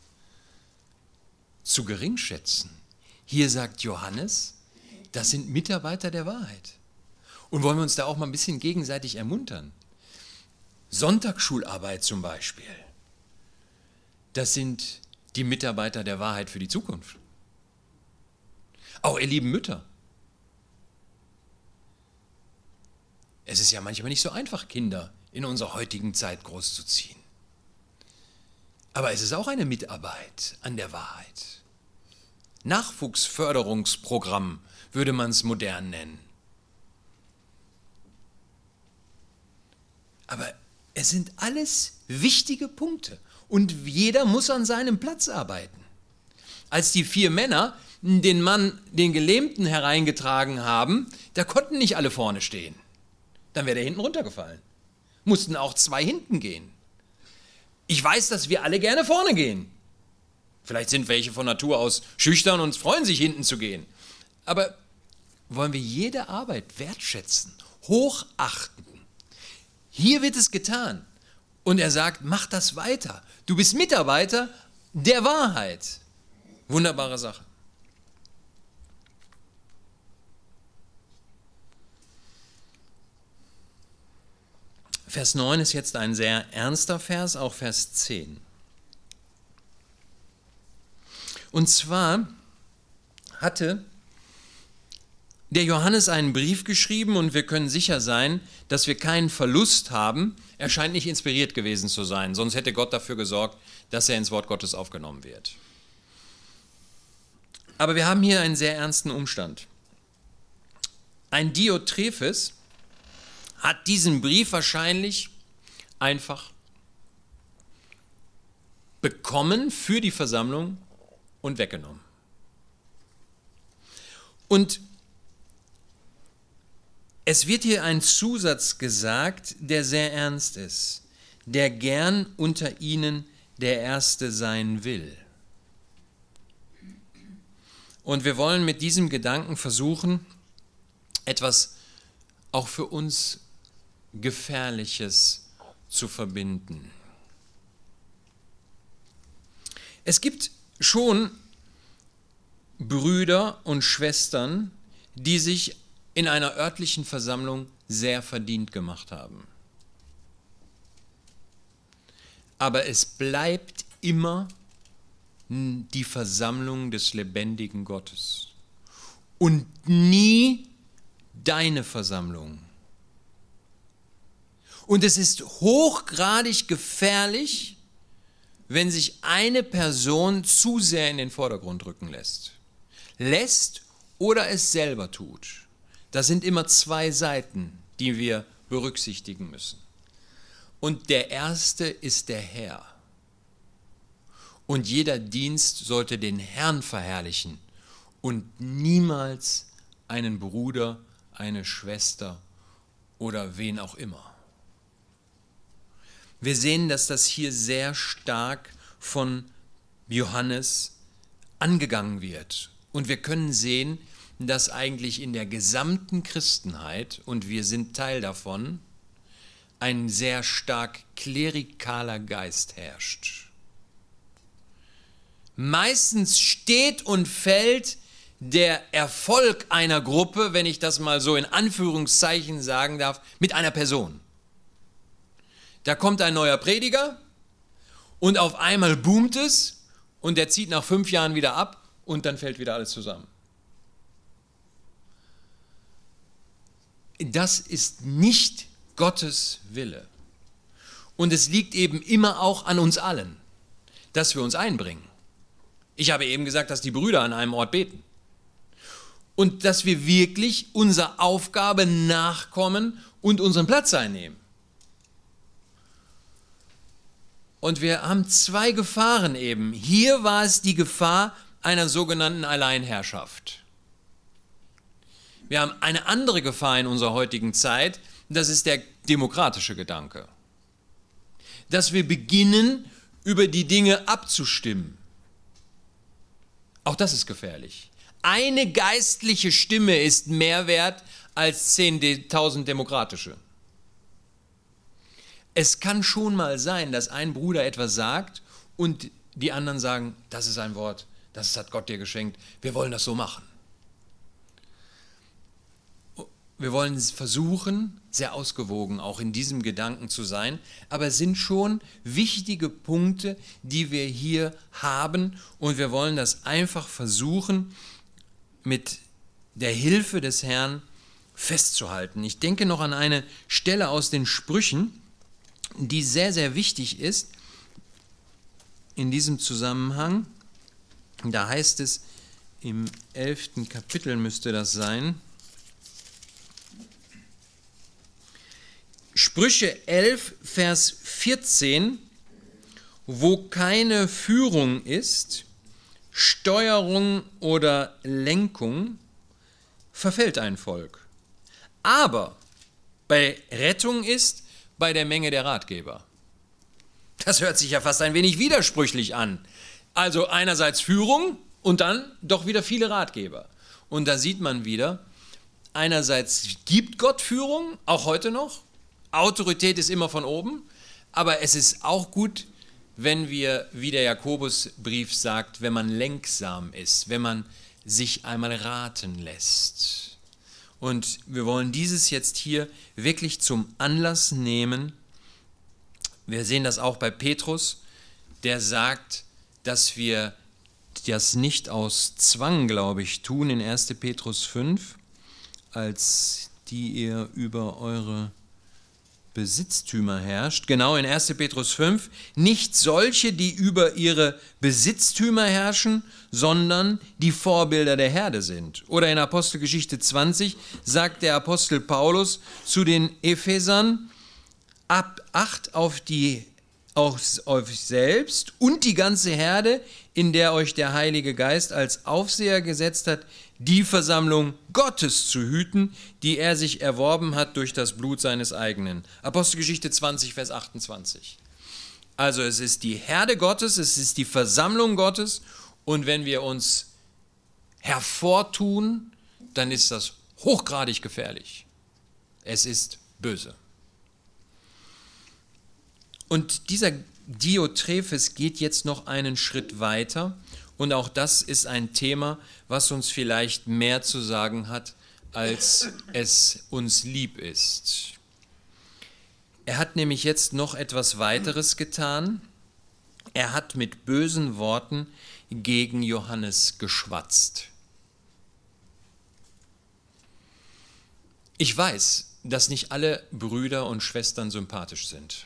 zu gering schätzen? Hier sagt Johannes, das sind Mitarbeiter der Wahrheit. Und wollen wir uns da auch mal ein bisschen gegenseitig ermuntern? Sonntagsschularbeit zum Beispiel. Das sind die Mitarbeiter der Wahrheit für die Zukunft. Auch ihr lieben Mütter. Es ist ja manchmal nicht so einfach, Kinder in unserer heutigen Zeit großzuziehen. Aber es ist auch eine Mitarbeit an der Wahrheit. Nachwuchsförderungsprogramm würde man es modern nennen. Aber es sind alles wichtige Punkte und jeder muss an seinem Platz arbeiten. Als die vier Männer den Mann, den Gelähmten hereingetragen haben, da konnten nicht alle vorne stehen. Dann wäre der hinten runtergefallen. Mussten auch zwei hinten gehen. Ich weiß, dass wir alle gerne vorne gehen. Vielleicht sind welche von Natur aus schüchtern und freuen sich, hinten zu gehen. Aber wollen wir jede Arbeit wertschätzen, hochachten? Hier wird es getan. Und er sagt, mach das weiter. Du bist Mitarbeiter der Wahrheit. Wunderbare Sache. Vers neun ist jetzt ein sehr ernster Vers, auch Vers zehn. Und zwar hatte der Johannes einen Brief geschrieben und wir können sicher sein, dass wir keinen Verlust haben. Er scheint nicht inspiriert gewesen zu sein, sonst hätte Gott dafür gesorgt, dass er ins Wort Gottes aufgenommen wird. Aber wir haben hier einen sehr ernsten Umstand. Ein Diotrephes hat diesen Brief wahrscheinlich einfach bekommen für die Versammlung und weggenommen. Und es wird hier ein Zusatz gesagt, der sehr ernst ist, der gern unter ihnen der Erste sein will. Und wir wollen mit diesem Gedanken versuchen, etwas auch für uns Gefährliches zu verbinden. Es gibt schon Brüder und Schwestern, die sich in einer örtlichen Versammlung sehr verdient gemacht haben. Aber es bleibt immer die Versammlung des lebendigen Gottes und nie deine Versammlung. Und es ist hochgradig gefährlich, wenn sich eine Person zu sehr in den Vordergrund rücken lässt. Lässt oder es selber tut. Das sind immer zwei Seiten, die wir berücksichtigen müssen. Und der erste ist der Herr. Und jeder Dienst sollte den Herrn verherrlichen und niemals einen Bruder, eine Schwester oder wen auch immer. Wir sehen, dass das hier sehr stark von Johannes angegangen wird. Und wir können sehen, dass eigentlich in der gesamten Christenheit, und wir sind Teil davon, ein sehr stark klerikaler Geist herrscht. Meistens steht und fällt der Erfolg einer Gruppe, wenn ich das mal so in Anführungszeichen sagen darf, mit einer Person. Da kommt ein neuer Prediger und auf einmal boomt es und der zieht nach fünf Jahren wieder ab und dann fällt wieder alles zusammen. Das ist nicht Gottes Wille. Und es liegt eben immer auch an uns allen, dass wir uns einbringen. Ich habe eben gesagt, dass die Brüder an einem Ort beten. Und dass wir wirklich unserer Aufgabe nachkommen und unseren Platz einnehmen. Und wir haben zwei Gefahren eben. Hier war es die Gefahr einer sogenannten Alleinherrschaft. Wir haben eine andere Gefahr in unserer heutigen Zeit, das ist der demokratische Gedanke. Dass wir beginnen, über die Dinge abzustimmen. Auch das ist gefährlich. Eine geistliche Stimme ist mehr wert als zehntausend demokratische. Es kann schon mal sein, dass ein Bruder etwas sagt und die anderen sagen, das ist ein Wort, das hat Gott dir geschenkt, wir wollen das so machen. Wir wollen versuchen, sehr ausgewogen auch in diesem Gedanken zu sein, aber es sind schon wichtige Punkte, die wir hier haben und wir wollen das einfach versuchen, mit der Hilfe des Herrn festzuhalten. Ich denke noch an eine Stelle aus den Sprüchen, die sehr, sehr wichtig ist in diesem Zusammenhang. Da heißt es, im elften Kapitel müsste das sein, Sprüche elf, Vers vierzehn, wo keine Führung ist, Steuerung oder Lenkung, verfällt ein Volk. Aber bei Rettung ist bei der Menge der Ratgeber. Das hört sich ja fast ein wenig widersprüchlich an. Also einerseits Führung und dann doch wieder viele Ratgeber. Und da sieht man wieder, einerseits gibt Gott Führung, auch heute noch. Autorität ist immer von oben. Aber es ist auch gut, wenn wir, wie der Jakobusbrief sagt, wenn man lenksam ist, wenn man sich einmal raten lässt. Und wir wollen dieses jetzt hier wirklich zum Anlass nehmen. Wir sehen das auch bei Petrus, der sagt, dass wir das nicht aus Zwang, glaube ich, tun in erster Petrus fünf, als die ihr über eure Besitztümer herrscht. Genau in erster Petrus fünf, nicht solche, die über ihre Besitztümer herrschen, sondern die Vorbilder der Herde sind. Oder in Apostelgeschichte zwanzig sagt der Apostel Paulus zu den Ephesern, habt Acht auf, die, auf euch selbst und die ganze Herde, in der euch der Heilige Geist als Aufseher gesetzt hat, die Versammlung Gottes zu hüten, die er sich erworben hat durch das Blut seines eigenen. Apostelgeschichte zwanzig, Vers achtundzwanzig. Also es ist die Herde Gottes, es ist die Versammlung Gottes und wenn wir uns hervortun, dann ist das hochgradig gefährlich. Es ist böse. Und dieser Diotrephes geht jetzt noch einen Schritt weiter und auch das ist ein Thema, was uns vielleicht mehr zu sagen hat, als es uns lieb ist. Er hat nämlich jetzt noch etwas weiteres getan. Er hat mit bösen Worten gegen Johannes geschwatzt. Ich weiß, dass nicht alle Brüder und Schwestern sympathisch sind.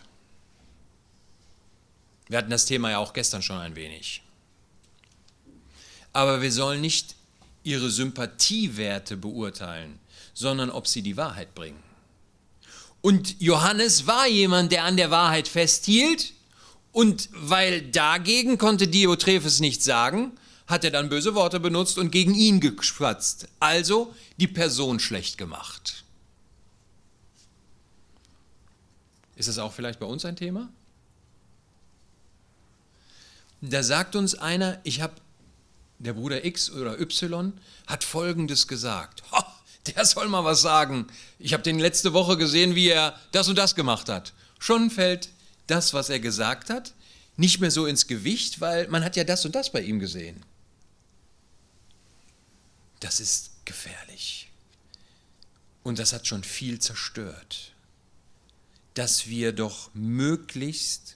Wir hatten das Thema ja auch gestern schon ein wenig. Aber wir sollen nicht ihre Sympathiewerte beurteilen, sondern ob sie die Wahrheit bringen. Und Johannes war jemand, der an der Wahrheit festhielt und weil dagegen konnte Diotrephes nichts sagen, hat er dann böse Worte benutzt und gegen ihn geschwatzt. Also die Person schlecht gemacht. Ist das auch vielleicht bei uns ein Thema? Da sagt uns einer, ich habe, der Bruder X oder Y hat Folgendes gesagt. Ho, der soll mal was sagen. Ich habe den letzte Woche gesehen, wie er das und das gemacht hat. Schon fällt das, was er gesagt hat, nicht mehr so ins Gewicht, weil man hat ja das und das bei ihm gesehen. Das ist gefährlich. Und das hat schon viel zerstört. Dass wir doch möglichst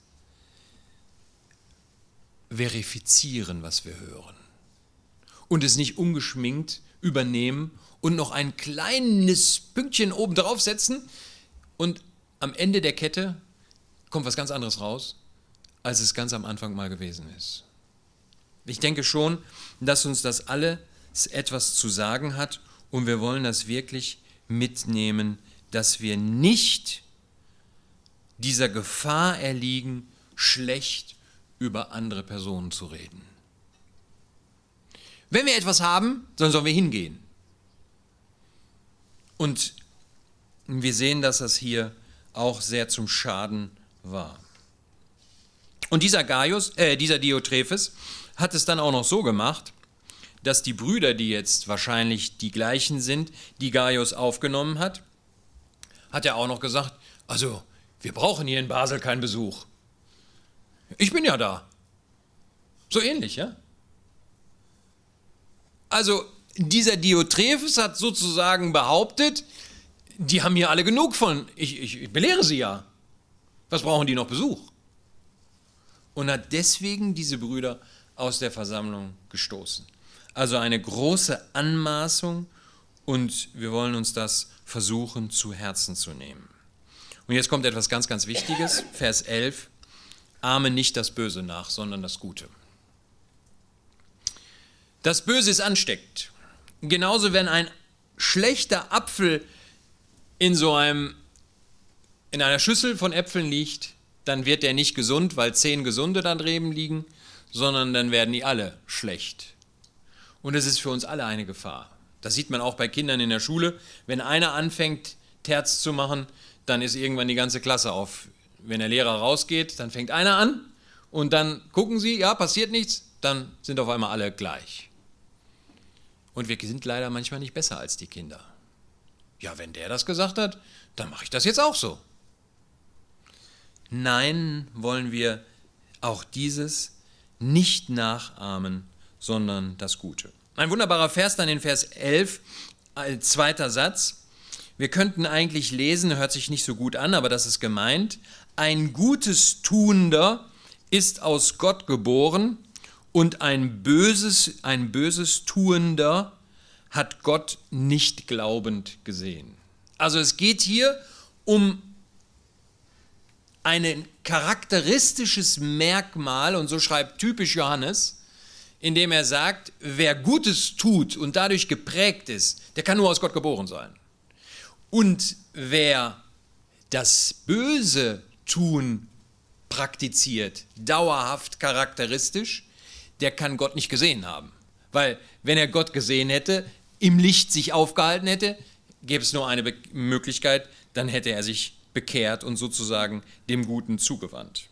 verifizieren, was wir hören und es nicht ungeschminkt übernehmen und noch ein kleines Pünktchen oben drauf setzen und am Ende der Kette kommt was ganz anderes raus, als es ganz am Anfang mal gewesen ist. Ich denke schon, dass uns das alles etwas zu sagen hat und wir wollen das wirklich mitnehmen, dass wir nicht dieser Gefahr erliegen, schlecht über andere Personen zu reden. Wenn wir etwas haben, dann sollen wir hingehen. Und wir sehen, dass das hier auch sehr zum Schaden war. Und dieser Gaius, äh, dieser Diotrephes hat es dann auch noch so gemacht, dass die Brüder, die jetzt wahrscheinlich die gleichen sind, die Gaius aufgenommen hat, hat er auch noch gesagt, also wir brauchen hier in Basel keinen Besuch. Ich bin ja da. So ähnlich, ja? Also dieser Diotrephes hat sozusagen behauptet, die haben hier alle genug von, ich, ich, ich belehre sie ja. Was brauchen die noch Besuch? Und hat deswegen diese Brüder aus der Versammlung gestoßen. Also eine große Anmaßung und wir wollen uns das versuchen zu Herzen zu nehmen. Und jetzt kommt etwas ganz, ganz Wichtiges, Vers elf, ahme nicht das Böse nach, sondern das Gute. Das Böse ist ansteckend. Genauso, wenn ein schlechter Apfel in so einem, in einer Schüssel von Äpfeln liegt, dann wird der nicht gesund, weil zehn gesunde da drüben liegen, sondern dann werden die alle schlecht. Und es ist für uns alle eine Gefahr. Das sieht man auch bei Kindern in der Schule. Wenn einer anfängt, Terz zu machen, dann ist irgendwann die ganze Klasse auf. Wenn der Lehrer rausgeht, dann fängt einer an und dann gucken sie, ja, passiert nichts, dann sind auf einmal alle gleich. Und wir sind leider manchmal nicht besser als die Kinder. Ja, wenn der das gesagt hat, dann mache ich das jetzt auch so. Nein, wollen wir auch dieses nicht nachahmen, sondern das Gute. Ein wunderbarer Vers dann in Vers elf, als zweiter Satz. Wir könnten eigentlich lesen, hört sich nicht so gut an, aber das ist gemeint. Ein Gutes Tuender ist aus Gott geboren und ein Böses, ein Böses Tuender hat Gott nicht glaubend gesehen. Also es geht hier um ein charakteristisches Merkmal, und so schreibt typisch Johannes, indem er sagt, wer Gutes tut und dadurch geprägt ist, der kann nur aus Gott geboren sein. Und wer das Böse tun praktiziert, dauerhaft charakteristisch, der kann Gott nicht gesehen haben. Weil wenn er Gott gesehen hätte, im Licht sich aufgehalten hätte, gäbe es nur eine Be- Möglichkeit, dann hätte er sich bekehrt und sozusagen dem Guten zugewandt.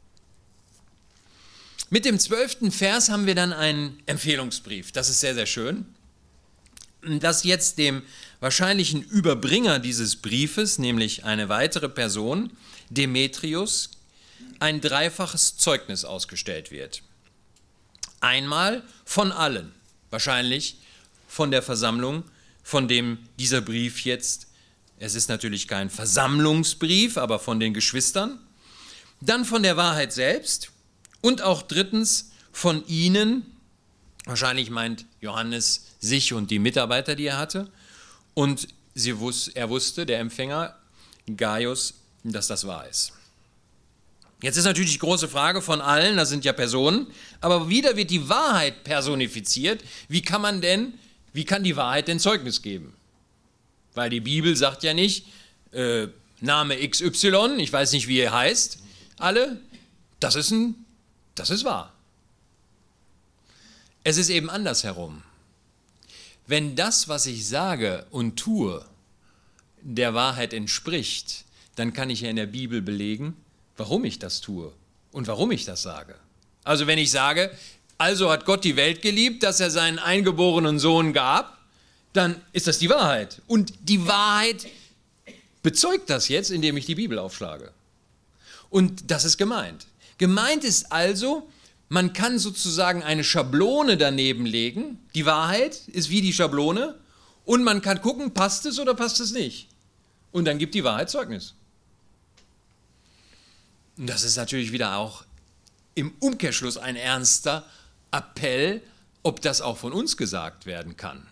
Mit dem zwölften Vers haben wir dann einen Empfehlungsbrief. Das ist sehr, sehr schön. Dass jetzt dem wahrscheinlichen Überbringer dieses Briefes, nämlich eine weitere Person, Demetrius, ein dreifaches Zeugnis ausgestellt wird. Einmal von allen, wahrscheinlich von der Versammlung, von dem dieser Brief jetzt, es ist natürlich kein Versammlungsbrief, aber von den Geschwistern, dann von der Wahrheit selbst und auch drittens von ihnen, wahrscheinlich meint Johannes sich und die Mitarbeiter, die er hatte, und sie wus- er wusste, der Empfänger, Gaius, dass das wahr ist. Jetzt ist natürlich die große Frage von allen, das sind ja Personen, aber wieder wird die Wahrheit personifiziert. Wie kann man denn, wie kann die Wahrheit denn Zeugnis geben? Weil die Bibel sagt ja nicht, äh, Name X Y, ich weiß nicht, wie ihr heißt, alle, das ist, ein, das ist wahr. Es ist eben andersherum. Wenn das, was ich sage und tue, der Wahrheit entspricht, dann kann ich ja in der Bibel belegen, warum ich das tue und warum ich das sage. Also wenn ich sage, also hat Gott die Welt geliebt, dass er seinen eingeborenen Sohn gab, dann ist das die Wahrheit. Und die Wahrheit bezeugt das jetzt, indem ich die Bibel aufschlage. Und das ist gemeint. Gemeint ist also, man kann sozusagen eine Schablone daneben legen. Die Wahrheit ist wie die Schablone. Und man kann gucken, passt es oder passt es nicht. Und dann gibt die Wahrheit Zeugnis. Und das ist natürlich wieder auch im Umkehrschluss ein ernster Appell, ob das auch von uns gesagt werden kann.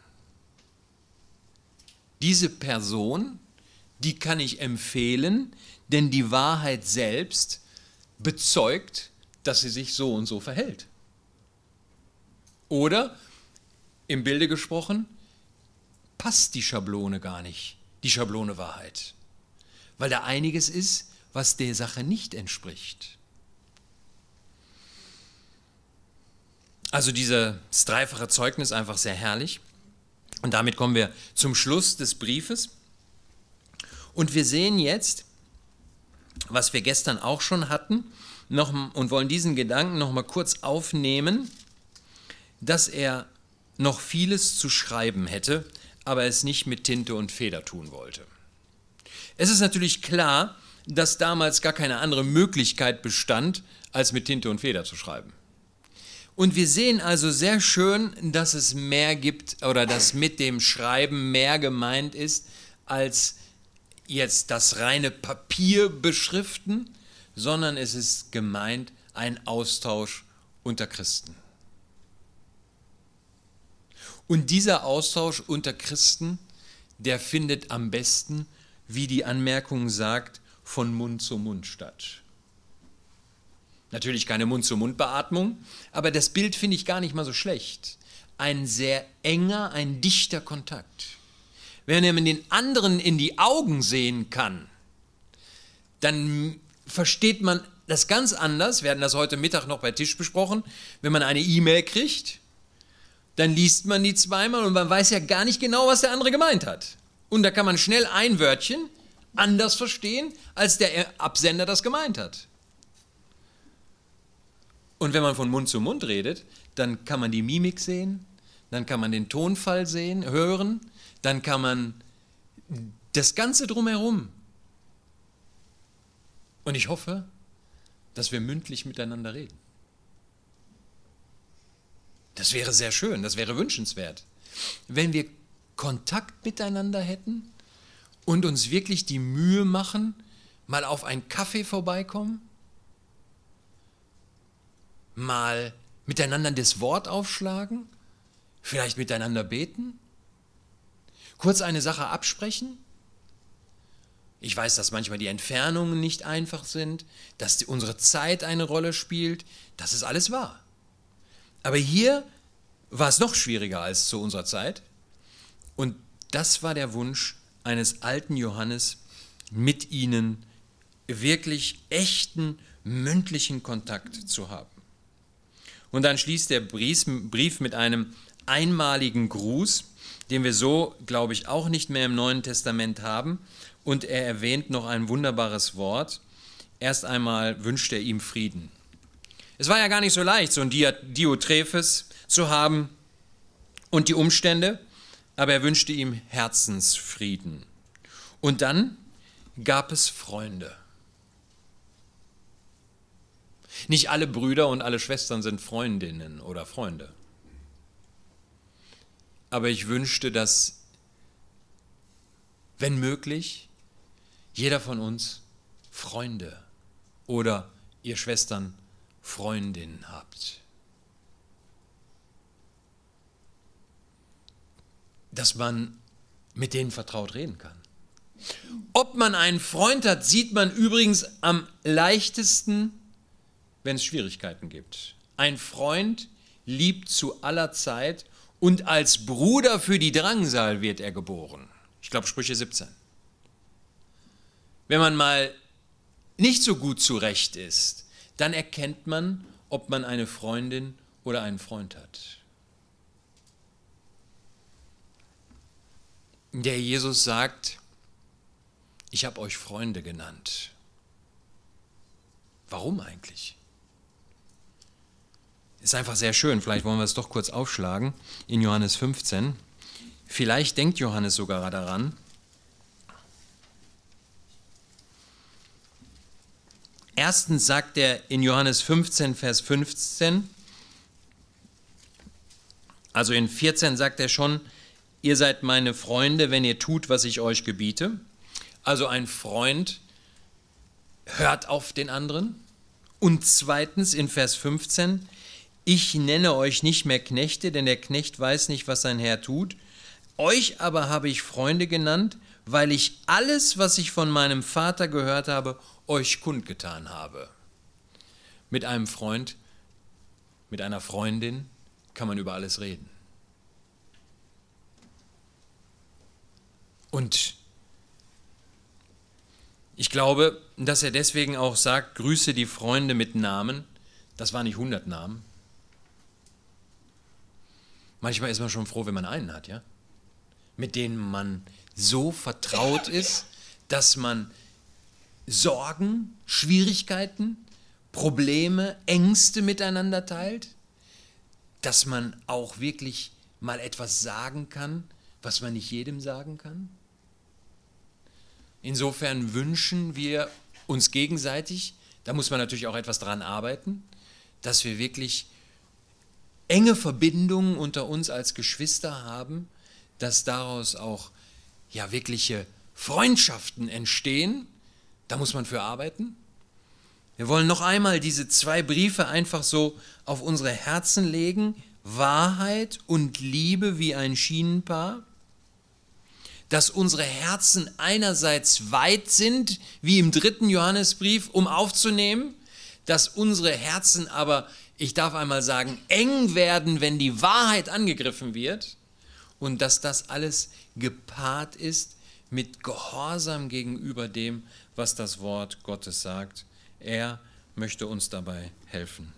Diese Person, die kann ich empfehlen, denn die Wahrheit selbst bezeugt, dass sie sich so und so verhält. Oder, im Bilde gesprochen, passt die Schablone gar nicht, die Schablone Wahrheit. Weil da einiges ist, was der Sache nicht entspricht. Also dieses dreifache Zeugnis einfach sehr herrlich. Und damit kommen wir zum Schluss des Briefes. Und wir sehen jetzt, was wir gestern auch schon hatten, noch, und wollen diesen Gedanken noch mal kurz aufnehmen, dass er noch vieles zu schreiben hätte, aber es nicht mit Tinte und Feder tun wollte. Es ist natürlich klar, dass damals gar keine andere Möglichkeit bestand, als mit Tinte und Feder zu schreiben. Und wir sehen also sehr schön, dass es mehr gibt oder dass mit dem Schreiben mehr gemeint ist, als jetzt das reine Papier beschriften, sondern es ist gemeint ein Austausch unter Christen. Und dieser Austausch unter Christen der findet am besten, wie die Anmerkung sagt, von Mund zu Mund statt. Natürlich keine Mund-zu-Mund-Beatmung, aber das Bild finde ich gar nicht mal so schlecht. Ein sehr enger, ein dichter Kontakt. Wenn man den anderen in die Augen sehen kann, dann versteht man das ganz anders. Wir hatten das heute Mittag noch bei Tisch besprochen. Wenn man eine E-Mail kriegt, dann liest man die zweimal und man weiß ja gar nicht genau, was der andere gemeint hat. Und da kann man schnell ein Wörtchen anders verstehen, als der Absender das gemeint hat. Und wenn man von Mund zu Mund redet, dann kann man die Mimik sehen, dann kann man den Tonfall sehen, hören, dann kann man das Ganze drumherum. Und ich hoffe, dass wir mündlich miteinander reden. Das wäre sehr schön, das wäre wünschenswert. Wenn wir Kontakt miteinander hätten und uns wirklich die Mühe machen, mal auf einen Kaffee vorbeikommen, mal miteinander das Wort aufschlagen, vielleicht miteinander beten, kurz eine Sache absprechen. Ich weiß, dass manchmal die Entfernungen nicht einfach sind, dass die, unsere Zeit eine Rolle spielt, das ist alles wahr. Aber hier war es noch schwieriger als zu unserer Zeit und das war der Wunsch eines alten Johannes, mit ihnen wirklich echten mündlichen Kontakt zu haben. Und dann schließt der Brief mit einem einmaligen Gruß, den wir so, glaube ich, auch nicht mehr im Neuen Testament haben. Und er erwähnt noch ein wunderbares Wort. Erst einmal wünscht er ihm Frieden. Es war ja gar nicht so leicht, so ein Diotrephes zu haben und die Umstände, aber er wünschte ihm Herzensfrieden. Und dann gab es Freunde. Nicht alle Brüder und alle Schwestern sind Freundinnen oder Freunde. Aber ich wünschte, dass, wenn möglich, jeder von uns Freunde oder ihr Schwestern Freundinnen habt. Dass man mit denen vertraut reden kann. Ob man einen Freund hat, sieht man übrigens am leichtesten, wenn es Schwierigkeiten gibt. Ein Freund liebt zu aller Zeit und als Bruder für die Drangsal wird er geboren. Ich glaube Sprüche siebzehn. Wenn man mal nicht so gut zurecht ist, dann erkennt man, ob man eine Freundin oder einen Freund hat. Der Jesus sagt, ich habe euch Freunde genannt. Warum eigentlich? Ist einfach sehr schön, vielleicht wollen wir es doch kurz aufschlagen, in Johannes fünfzehn. Vielleicht denkt Johannes sogar daran. Erstens sagt er in Johannes fünfzehn, Vers fünfzehn, also in vierzehn sagt er schon, ihr seid meine Freunde, wenn ihr tut, was ich euch gebiete. Also ein Freund hört auf den anderen. Und zweitens in Vers fünfzehn, ich nenne euch nicht mehr Knechte, denn der Knecht weiß nicht, was sein Herr tut. Euch aber habe ich Freunde genannt, weil ich alles, was ich von meinem Vater gehört habe, euch kundgetan habe. Mit einem Freund, mit einer Freundin kann man über alles reden. Und ich glaube, dass er deswegen auch sagt, grüße die Freunde mit Namen. Das waren nicht hundert Namen. Manchmal ist man schon froh, wenn man einen hat, ja? Mit denen man so vertraut ist, dass man Sorgen, Schwierigkeiten, Probleme, Ängste miteinander teilt, dass man auch wirklich mal etwas sagen kann, was man nicht jedem sagen kann. Insofern wünschen wir uns gegenseitig, da muss man natürlich auch etwas dran arbeiten, dass wir wirklich enge Verbindungen unter uns als Geschwister haben, dass daraus auch ja wirkliche Freundschaften entstehen. Da muss man für arbeiten. Wir wollen noch einmal diese zwei Briefe einfach so auf unsere Herzen legen. Wahrheit und Liebe wie ein Schienenpaar. dass unsere Herzen einerseits weit sind, wie im dritten Johannesbrief, um aufzunehmen, dass unsere Herzen aber, ich darf einmal sagen, eng werden, wenn die Wahrheit angegriffen wird und dass das alles gepaart ist mit Gehorsam gegenüber dem, was das Wort Gottes sagt. Er möchte uns dabei helfen.